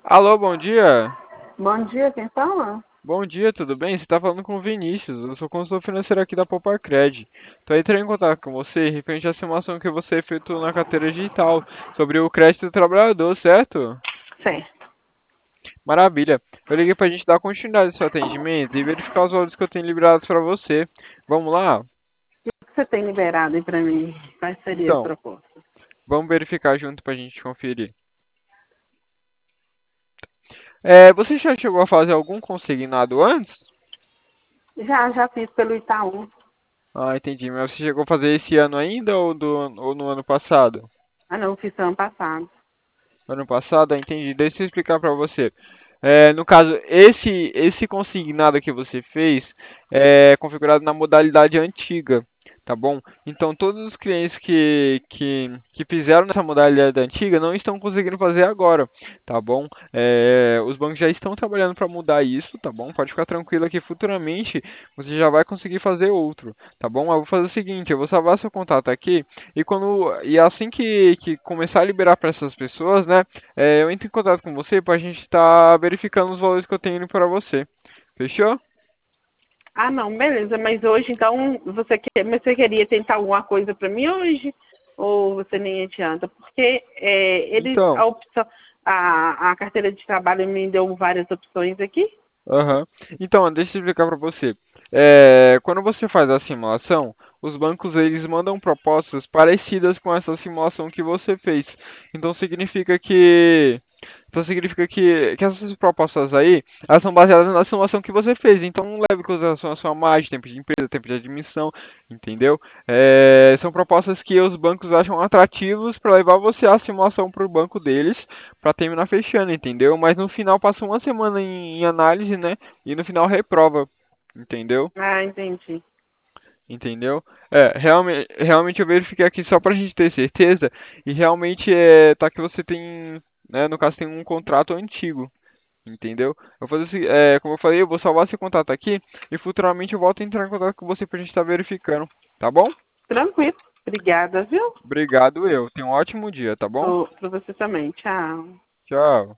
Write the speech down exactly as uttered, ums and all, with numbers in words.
Alô, bom dia. Bom dia, quem fala? Bom dia, tudo bem? Você está falando com o Vinícius. Eu sou consultor financeiro aqui da Pouparcred. Tô entrando em contato com você referente à simulação que você efetuou na carteira digital sobre o crédito do trabalhador, certo? Certo. Maravilha. Eu liguei para a gente dar continuidade ao seu atendimento e verificar os valores que eu tenho liberados para você. Vamos lá? O que você tem liberado aí para mim? Quais seriam as Então, propostas? vamos verificar junto para a gente conferir. É, você já chegou a fazer algum consignado antes? Já, já fiz pelo Itaú. Ah, entendi. Mas você chegou a fazer esse ano ainda ou, do, ou no ano passado? Ah, não, fiz ano passado. Ano passado, ah, entendi. Deixa eu explicar para você. É, no caso, esse esse consignado que você fez é configurado na modalidade antiga, tá bom? Então, todos os clientes que, que, que fizeram nessa modalidade antiga não estão conseguindo fazer agora, tá bom? É, os bancos já estão trabalhando para mudar isso, tá bom? Pode ficar tranquilo que futuramente você já vai conseguir fazer outro, tá bom? Eu vou fazer o seguinte, eu vou salvar seu contato aqui e quando e assim que, que começar a liberar para essas pessoas, né? É, eu entro em contato com você para a gente estar verificando os valores que eu tenho para você. Fechou? Ah, não, beleza. Mas hoje, então, você, quer, mas você queria tentar alguma coisa para mim hoje? Ou você nem adianta? Porque é, eles, Então, a opção, a, a carteira de trabalho me deu várias opções aqui. aham. Então, deixa eu explicar para você. É, quando você faz a simulação, os bancos eles mandam propostas parecidas com essa simulação que você fez. Então significa que Então significa que, que essas propostas aí, elas são baseadas na simulação que você fez. Então não leve em consideração a sua margem, tempo de empresa, tempo de admissão, entendeu? É, são propostas que os bancos acham atrativos para levar você à simulação para o banco deles, para terminar fechando, entendeu? Mas no final passa uma semana em, em análise, né? E no final reprova, entendeu? Ah, entendi. Entendeu? É, realmente, realmente eu verifiquei aqui só pra gente ter certeza e realmente é, tá que você tem, né, no caso tem um contrato antigo, entendeu? Eu vou fazer, o se- é, como eu falei, eu vou salvar esse contato aqui e futuramente eu volto a entrar em contato com você pra gente estar verificando, tá bom? Tranquilo. Obrigada, viu? Obrigado eu. Tenha um ótimo dia, tá bom? Para você também. Tchau. Tchau.